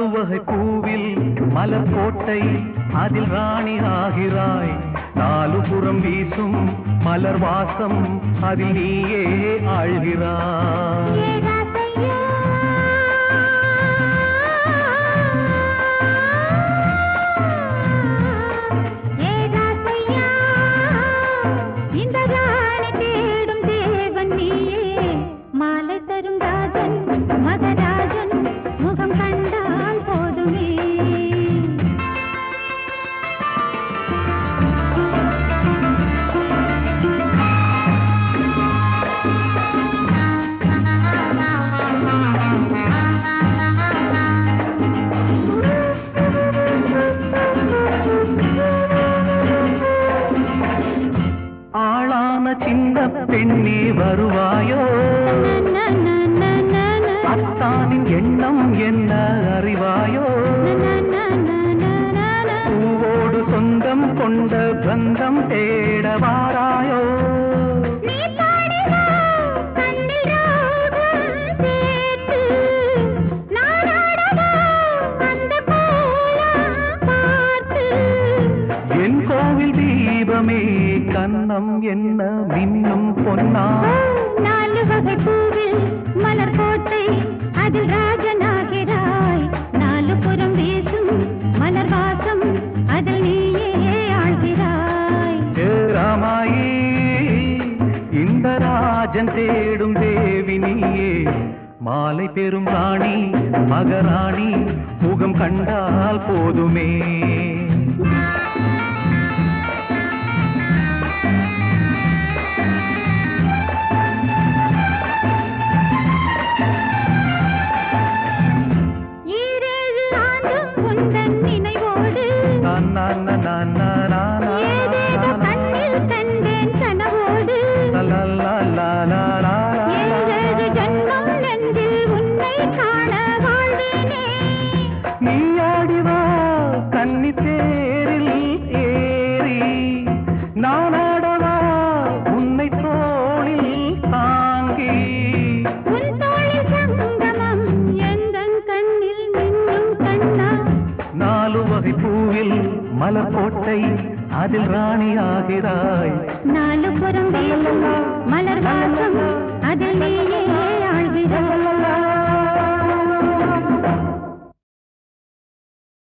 வகை பூவில் மலர் கோட்டை அதில் ராணி ஆகிறாய். நாலு புறம் வீசும் மலர் வாசம் அதில் நீயே ஆழ்கிறாய். சின்ன பெண்ணே வருவாயோ, அத்தானின் எண்ணம் என்ன அறிவாயோ, பூவோடு சொந்தம் கொண்ட பந்தம் தேடவாராயோ. என் கோவில் தீபமே கண்ணம் என்ன மின்னும் பொன்னா. நாலு வகை பூவில் மலர் கோட்டை அதில் ராஜனாகிறாய். நாலு புறம் வீசும் மலர் வாசம் அதில் நீயே ஆழ்கிறாய். ராமாயி இந்த ராஜன் தேடும் தேவி நீயே. மாலை பெரும் ராணி மகராணி முகம் கண்டால் போதுமே. நீயாடிவா கன்னி தேரில் ஏறி நானாடவா உன்னை தோளில் தாங்கி. உன் தோளில் சங்கமம் எந்தன் கண்ணில் மின்னும் கண்ணா. நாலு வகை பூவில் மலர் கோட்டை அதில் ராணி ஆகிறாய். நாலு புறம் வீசும் மலர் வாசம் அதில் நீயே ஆழ்கிறாய்.